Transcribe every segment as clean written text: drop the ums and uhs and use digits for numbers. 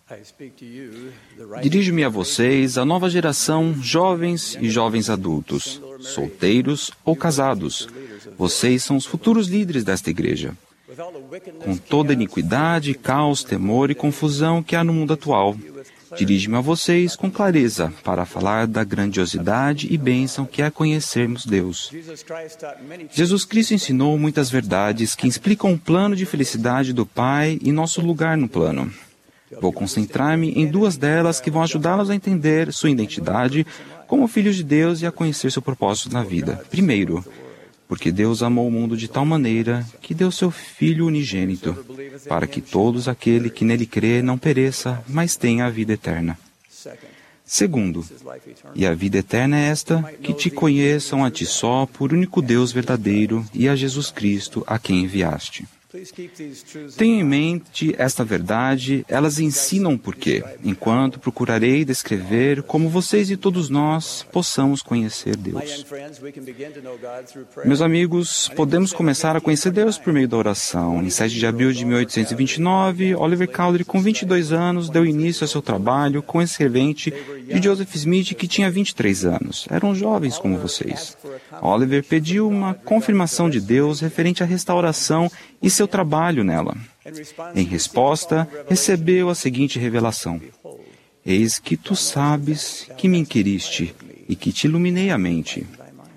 Dirijo-me a vocês, a nova geração, jovens e jovens adultos, solteiros ou casados. Vocês são os futuros líderes desta igreja. Com toda a iniquidade, caos, temor e confusão que há no mundo atual, dirijo-me a vocês com clareza para falar da grandiosidade e bênção que é conhecermos Deus. Jesus Cristo ensinou muitas verdades que explicam o plano de felicidade do Pai e nosso lugar no plano. Vou concentrar-me em duas delas que vão ajudá-los a entender sua identidade como filhos de Deus e a conhecer seu propósito na vida. Primeiro, porque Deus amou o mundo de tal maneira que deu seu Filho unigênito, para que todos aquele que nele crê não pereça, mas tenha a vida eterna. Segundo, e a vida eterna é esta, que te conheçam a ti só, por único Deus verdadeiro, e a Jesus Cristo, a quem enviaste. Tenha em mente esta verdade, elas ensinam o porquê, enquanto procurarei descrever como vocês e todos nós possamos conhecer Deus. Meus amigos, podemos começar a conhecer Deus por meio da oração. Em 7 de abril de 1829, Oliver Cowdery, com 22 anos, deu início ao seu trabalho com esse servente de Joseph Smith, que tinha 23 anos. Eram jovens como vocês. Oliver pediu uma confirmação de Deus referente à restauração e seu trabalho nela. Em resposta, recebeu a seguinte revelação: Eis que tu sabes que me inquiriste e que te iluminei a mente.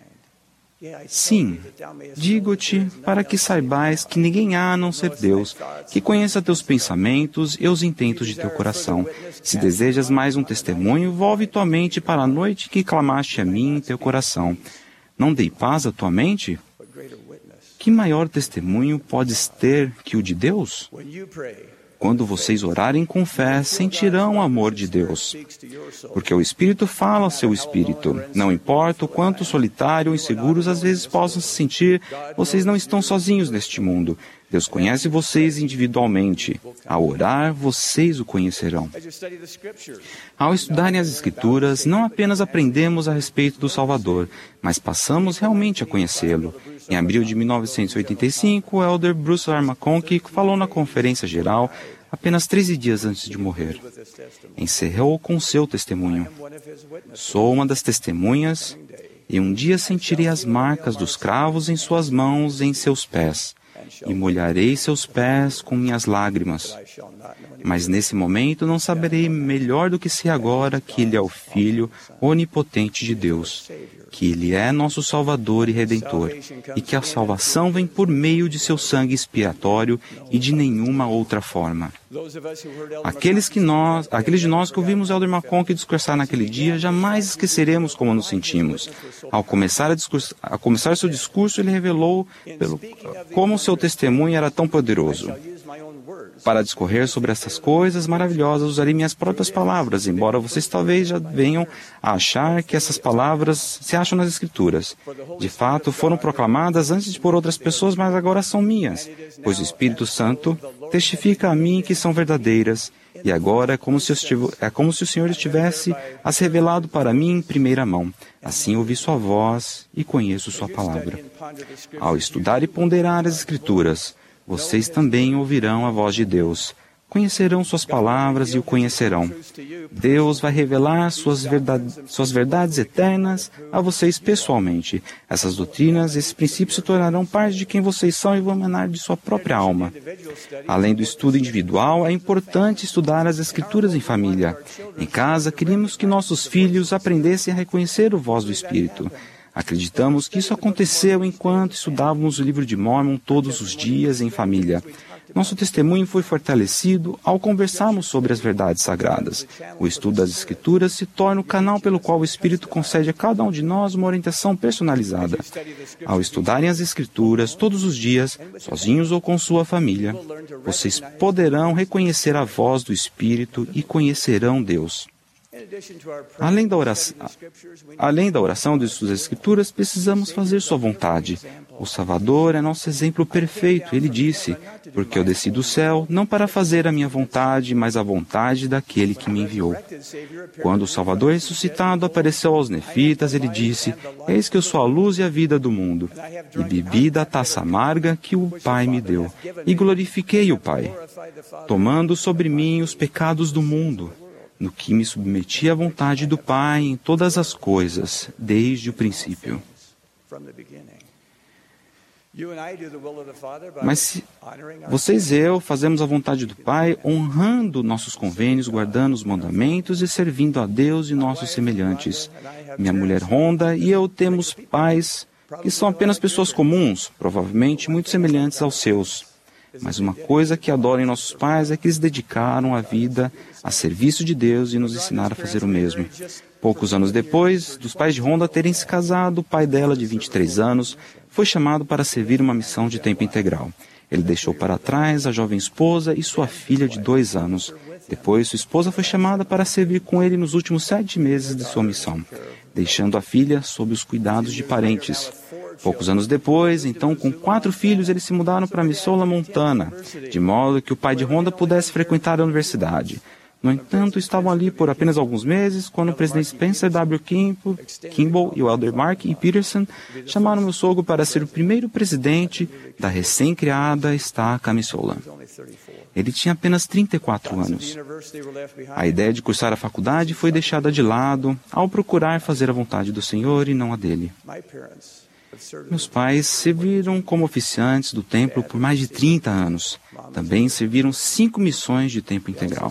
Sim, digo-te para que saibais que ninguém há a não ser Deus, que conheça teus pensamentos e os intentos de teu coração. Se desejas mais um testemunho, volve tua mente para a noite que clamaste a mim em teu coração. Não dei paz à tua mente? Que maior testemunho podes ter que o de Deus? Quando vocês orarem com fé, sentirão o amor de Deus. Porque o Espírito fala ao seu espírito. Não importa o quanto solitário ou inseguros às vezes possam se sentir, vocês não estão sozinhos neste mundo. Deus conhece vocês individualmente. Ao orar, vocês o conhecerão. Ao estudarem as Escrituras, não apenas aprendemos a respeito do Salvador, mas passamos realmente a conhecê-lo. Em abril de 1985, o elder Bruce R. McConkie falou na conferência geral apenas 13 dias antes de morrer. Encerrou com seu testemunho. Sou uma das testemunhas, e um dia sentirei as marcas dos cravos em suas mãos e em seus pés, e molharei seus pés com minhas lágrimas. Mas nesse momento não saberei melhor do que sei agora que Ele é o Filho onipotente de Deus, que Ele é nosso Salvador e Redentor, e que a salvação vem por meio de seu sangue expiatório e de nenhuma outra forma. Aqueles de nós que ouvimos Elder McConkie discursar naquele dia, jamais esqueceremos como nos sentimos. Ao começar seu discurso, ele revelou como seu testemunho era tão poderoso. Para discorrer sobre essas coisas maravilhosas, usarei minhas próprias palavras, embora vocês talvez já venham a achar que essas palavras se acham nas Escrituras. De fato, foram proclamadas antes por outras pessoas, mas agora são minhas, pois o Espírito Santo testifica a mim que são verdadeiras, e agora é como se o Senhor estivesse as revelado para mim em primeira mão. Assim ouvi sua voz e conheço sua palavra. Ao estudar e ponderar as Escrituras, vocês também ouvirão a voz de Deus. Conhecerão suas palavras e o conhecerão. Deus vai revelar suas verdades eternas a vocês pessoalmente. Essas doutrinas, esses princípios se tornarão parte de quem vocês são e vão emanar de sua própria alma. Além do estudo individual, é importante estudar as Escrituras em família. Em casa, queríamos que nossos filhos aprendessem a reconhecer a voz do Espírito. Acreditamos que isso aconteceu enquanto estudávamos o livro de Mórmon todos os dias em família. Nosso testemunho foi fortalecido ao conversarmos sobre as verdades sagradas. O estudo das Escrituras se torna o canal pelo qual o Espírito concede a cada um de nós uma orientação personalizada. Ao estudarem as Escrituras todos os dias, sozinhos ou com sua família, vocês poderão reconhecer a voz do Espírito e conhecerão Deus. Além da oração de suas Escrituras, precisamos fazer sua vontade. O Salvador é nosso exemplo perfeito. Ele disse, porque eu desci do céu, não para fazer a minha vontade, mas a vontade daquele que me enviou. Quando o Salvador ressuscitado apareceu aos nefitas, ele disse, eis que eu sou a luz e a vida do mundo. E bebi da taça amarga que o Pai me deu. E glorifiquei o Pai, tomando sobre mim os pecados do mundo, no que me submeti à vontade do Pai em todas as coisas, desde o princípio. Mas vocês e eu fazemos a vontade do Pai, honrando nossos convênios, guardando os mandamentos e servindo a Deus e nossos semelhantes. Minha mulher Rhonda e eu temos pais que são apenas pessoas comuns, provavelmente muito semelhantes aos seus. Mas uma coisa que adoro em nossos pais é que eles dedicaram a vida a serviço de Deus e nos ensinaram a fazer o mesmo. Poucos anos depois dos pais de Rhonda terem se casado, o pai dela, de 23 anos, foi chamado para servir uma missão de tempo integral. Ele deixou para trás a jovem esposa e sua filha de 2 anos. Depois, sua esposa foi chamada para servir com ele nos últimos 7 meses de sua missão, deixando a filha sob os cuidados de parentes. Poucos anos depois, então, com 4 filhos, eles se mudaram para Missoula, Montana, de modo que o pai de Rhonda pudesse frequentar a universidade. No entanto, estavam ali por apenas alguns meses, quando o presidente Spencer W. Kimball e o elder Mark E. Peterson chamaram meu sogro para ser o primeiro presidente da recém-criada estaca Missoula. Ele tinha apenas 34 anos. A ideia de cursar a faculdade foi deixada de lado ao procurar fazer a vontade do Senhor e não a dele. Meus pais serviram como oficiantes do templo por mais de 30 anos. Também serviram 5 missões de tempo integral.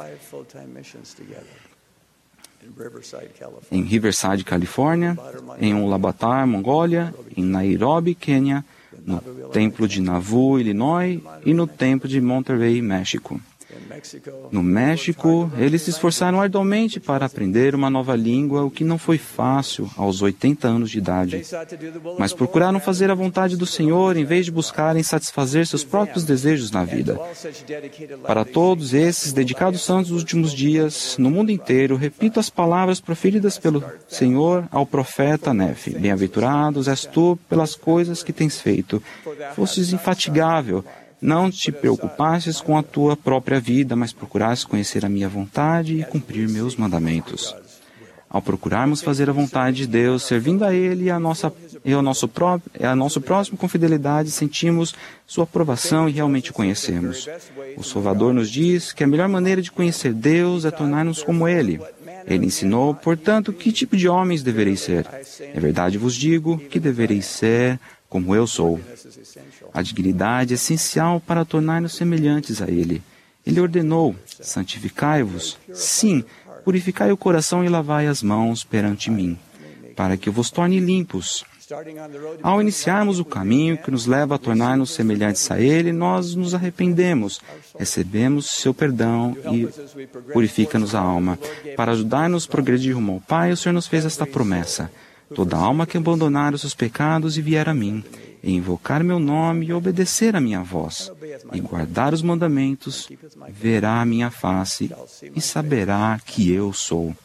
Em Riverside, Califórnia, em Ulaanbaatar, Mongólia, em Nairobi, Quênia, no templo de Nauvoo, Illinois e no templo de Monterrey, México. No México, eles se esforçaram arduamente para aprender uma nova língua, o que não foi fácil aos 80 anos de idade. Mas procuraram fazer a vontade do Senhor em vez de buscarem satisfazer seus próprios desejos na vida. Para todos esses dedicados santos dos últimos dias, no mundo inteiro, repito as palavras proferidas pelo Senhor ao profeta Nefe. Bem-aventurados és tu pelas coisas que tens feito. Fostes infatigável. Não te preocupasses com a tua própria vida, mas procurasses conhecer a minha vontade e cumprir meus mandamentos. Ao procurarmos fazer a vontade de Deus, servindo a Ele e ao nosso próximo com fidelidade, sentimos sua aprovação e realmente o conhecemos. O Salvador nos diz que a melhor maneira de conhecer Deus é tornar-nos como Ele. Ele ensinou, portanto, que tipo de homens devereis ser. Em verdade vos digo que devereis ser como eu sou. A dignidade é essencial para tornar-nos semelhantes a Ele. Ele ordenou, santificai-vos, sim, purificai o coração e lavai as mãos perante mim, para que eu vos torne limpos. Ao iniciarmos o caminho que nos leva a tornar-nos semelhantes a Ele, nós nos arrependemos, recebemos seu perdão e purifica-nos a alma. Para ajudar-nos a progredir rumo ao Pai, o Senhor nos fez esta promessa: toda alma que abandonar os seus pecados e vier a mim, e invocar meu nome e obedecer a minha voz, e guardar os mandamentos, verá a minha face e saberá que eu sou.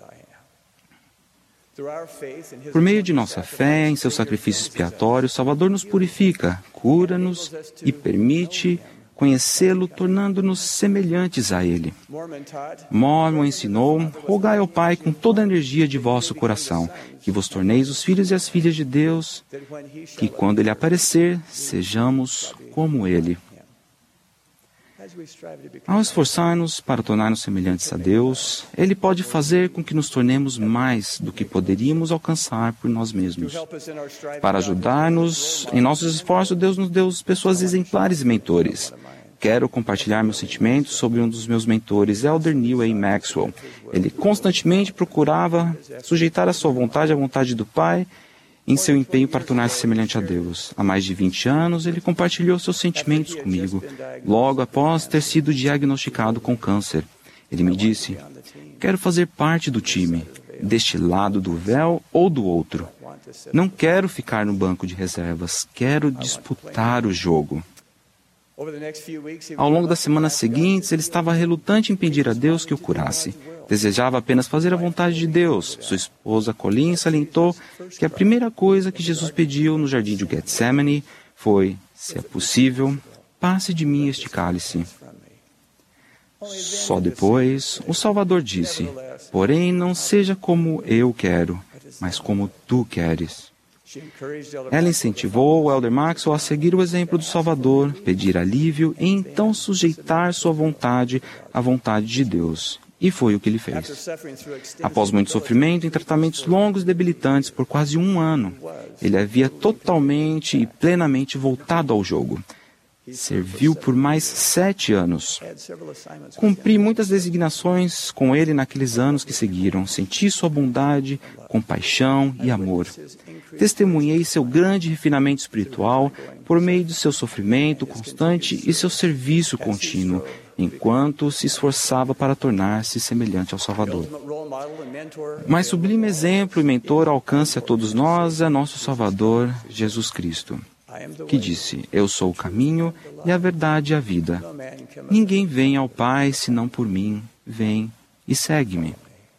Por meio de nossa fé em seu sacrifício expiatório, o Salvador nos purifica, cura-nos e permite conhecê-lo, tornando-nos semelhantes a Ele. Mormon ensinou: rogai ao Pai com toda a energia de vosso coração, que vos torneis os filhos e as filhas de Deus, que quando Ele aparecer, sejamos como Ele. Ao esforçar-nos para tornar-nos semelhantes a Deus, Ele pode fazer com que nos tornemos mais do que poderíamos alcançar por nós mesmos. Para ajudar-nos em nossos esforços, Deus nos deu pessoas exemplares e mentores. Quero compartilhar meus sentimentos sobre um dos meus mentores, Elder Neil A. Maxwell. Ele constantemente procurava sujeitar a sua vontade à vontade do Pai em seu empenho para tornar-se semelhante a Deus. Há mais de 20 anos, ele compartilhou seus sentimentos comigo, logo após ter sido diagnosticado com câncer. Ele me disse: quero fazer parte do time, deste lado do véu ou do outro. Não quero ficar no banco de reservas, quero disputar o jogo. Ao longo das semanas seguintes, ele estava relutante em pedir a Deus que o curasse. Desejava apenas fazer a vontade de Deus. Sua esposa Colleen salientou que a primeira coisa que Jesus pediu no jardim de Getsemane foi, se é possível, passe de mim este cálice. Só depois, o Salvador disse, porém não seja como eu quero, mas como tu queres. Ela incentivou o Elder Maxwell a seguir o exemplo do Salvador, pedir alívio e então sujeitar sua vontade à vontade de Deus. E foi o que ele fez. Após muito sofrimento em tratamentos longos e debilitantes por quase 1 ano, ele havia totalmente e plenamente voltado ao jogo. Serviu por mais 7 anos. Cumpri muitas designações com ele naqueles anos que seguiram. Senti sua bondade, compaixão e amor. Testemunhei seu grande refinamento espiritual por meio de seu sofrimento constante e seu serviço contínuo, enquanto se esforçava para tornar-se semelhante ao Salvador. Mais sublime exemplo e mentor ao alcance a todos nós é nosso Salvador, Jesus Cristo, que disse, eu sou o caminho e a verdade e a vida. Ninguém vem ao Pai senão por mim. Vem e segue-me.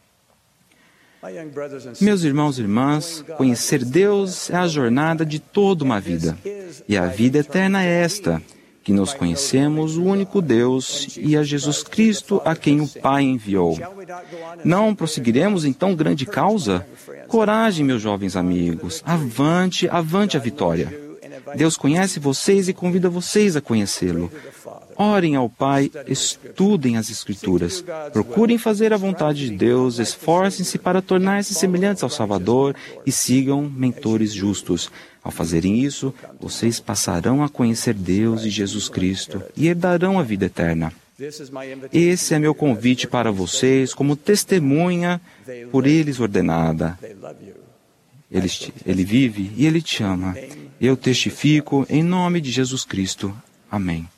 Meus irmãos e irmãs, conhecer Deus é a jornada de toda uma vida. E a vida eterna é esta, que nós conhecemos o único Deus e a Jesus Cristo a quem o Pai enviou. Não prosseguiremos então grande causa? Coragem, meus jovens amigos. Avante, avante a vitória. Deus conhece vocês e convida vocês a conhecê-lo. Orem ao Pai, estudem as Escrituras, procurem fazer a vontade de Deus, esforcem-se para tornar-se semelhantes ao Salvador e sigam mentores justos. Ao fazerem isso, vocês passarão a conhecer Deus e Jesus Cristo e herdarão a vida eterna. Esse é meu convite para vocês como testemunha por eles ordenada. Ele vive e Ele te ama. Eu testifico em nome de Jesus Cristo. Amém.